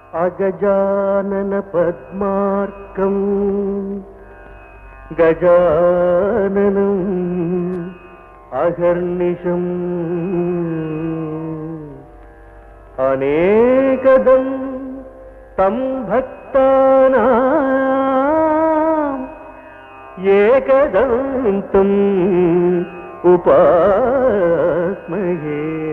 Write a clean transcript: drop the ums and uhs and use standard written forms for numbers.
అగజానన పద్మార్కం గజాననం అహర్నిశం అనేకదం తం భక్తానాం ఏకదంతం ఉపాస్మహే.